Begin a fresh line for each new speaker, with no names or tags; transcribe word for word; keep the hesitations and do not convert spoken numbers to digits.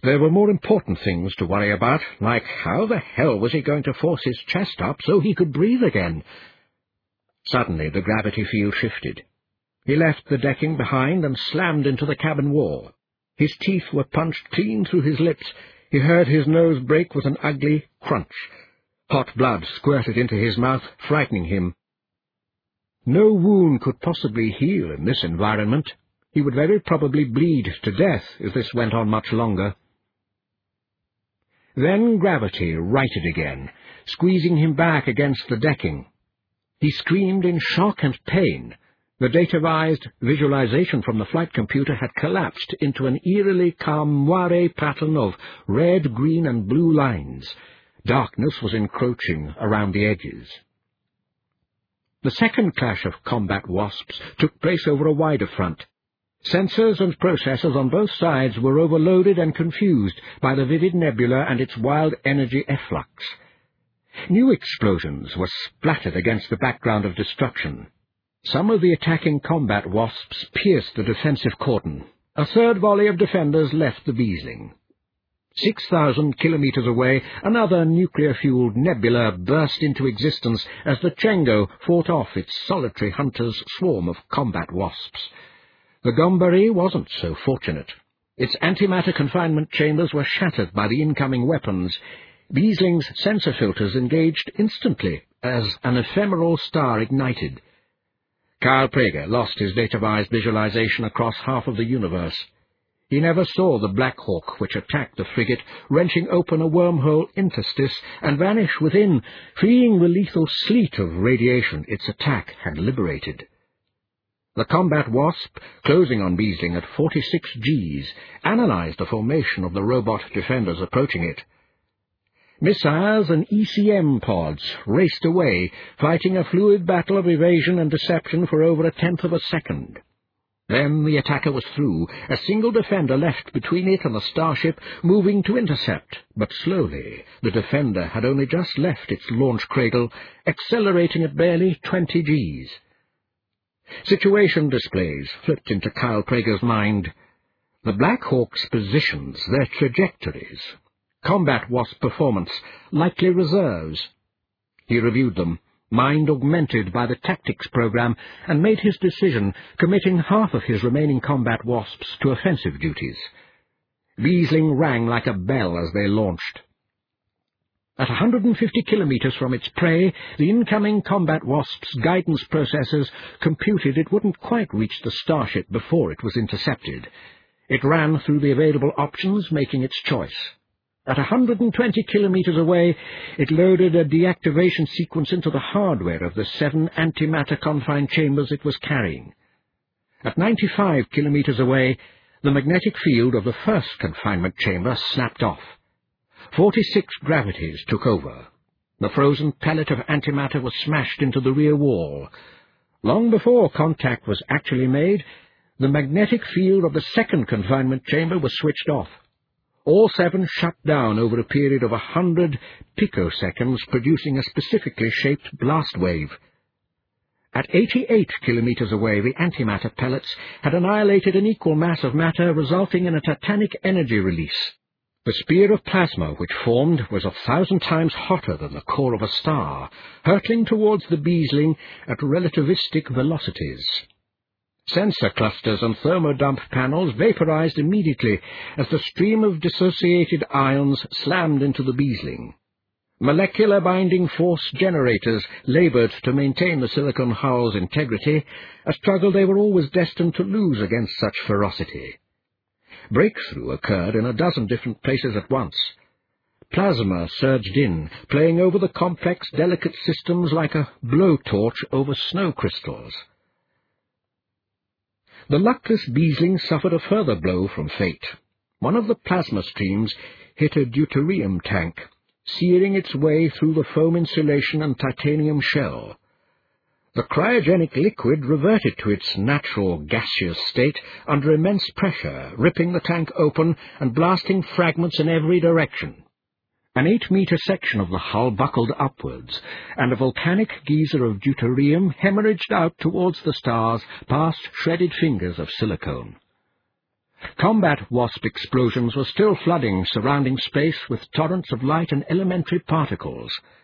There were more important things to worry about, like how the hell was he going to force his chest up so he could breathe again? Suddenly the gravity field shifted. He left the decking behind and slammed into the cabin wall. His teeth were punched clean through his lips. He heard his nose break with an ugly crunch. Hot blood squirted into his mouth, frightening him. No wound could possibly heal in this environment. He would very probably bleed to death if this went on much longer. Then gravity righted again, squeezing him back against the decking. He screamed in shock and pain. The data-vised visualization from the flight computer had collapsed into an eerily calm moire pattern of red, green, and blue lines. Darkness was encroaching around the edges. The second clash of combat wasps took place over a wider front. Sensors and processors on both sides were overloaded and confused by the vivid nebula and its wild energy efflux. New explosions were splattered against the background of destruction. Some of the attacking combat wasps pierced the defensive cordon. A third volley of defenders left the Beasling. Six thousand kilometers away, another nuclear-fueled nebula burst into existence as the Chengo fought off its solitary hunter's swarm of combat wasps. The Gombaree wasn't so fortunate. Its antimatter confinement chambers were shattered by the incoming weapons. Beasling's sensor filters engaged instantly as an ephemeral star ignited. Kyle Praeger lost his data-vised visualization across half of the universe. He never saw the Black Hawk which attacked the frigate, wrenching open a wormhole interstice, and vanish within, freeing the lethal sleet of radiation its attack had liberated. The combat wasp, closing on Beasling at forty-six Gs, analyzed the formation of the robot defenders approaching it. Missiles and E C M pods raced away, fighting a fluid battle of evasion and deception for over a tenth of a second. Then the attacker was through, a single defender left between it and the starship, moving to intercept, but slowly. The defender had only just left its launch cradle, accelerating at barely twenty Gs. Situation displays flipped into Kyle Praeger's mind. The Black Hawk's positions, their trajectories, combat wasp performance, likely reserves. He reviewed them, mind augmented by the tactics program, and made his decision, committing half of his remaining combat wasps to offensive duties. Beasling rang like a bell as they launched. At one hundred fifty kilometers from its prey, the incoming combat wasp's guidance processors computed it wouldn't quite reach the starship before it was intercepted. It ran through the available options, making its choice. At one hundred twenty kilometers away, it loaded a deactivation sequence into the hardware of the seven antimatter confined chambers it was carrying. At ninety-five kilometers away, the magnetic field of the first confinement chamber snapped off. Forty-six gravities took over. The frozen pellet of antimatter was smashed into the rear wall. Long before contact was actually made, the magnetic field of the second confinement chamber was switched off. All seven shut down over a period of a hundred picoseconds, producing a specifically shaped blast wave. At eighty-eight kilometers away, the antimatter pellets had annihilated an equal mass of matter, resulting in a titanic energy release. The spear of plasma which formed was a thousand times hotter than the core of a star, hurtling towards the Beasling at relativistic velocities. Sensor clusters and thermodump panels vaporized immediately as the stream of dissociated ions slammed into the Beasling. Molecular binding force generators labored to maintain the silicon hull's integrity, a struggle they were always destined to lose against such ferocity. Breakthrough occurred in a dozen different places at once. Plasma surged in, playing over the complex, delicate systems like a blowtorch over snow crystals. The luckless Beasling suffered a further blow from fate. One of the plasma streams hit a deuterium tank, searing its way through the foam insulation and titanium shell. The cryogenic liquid reverted to its natural gaseous state under immense pressure, ripping the tank open and blasting fragments in every direction. An eight-meter section of the hull buckled upwards, and a volcanic geyser of deuterium hemorrhaged out towards the stars past shredded fingers of silicone. Combat WASP explosions were still flooding surrounding space with torrents of light and elementary particles.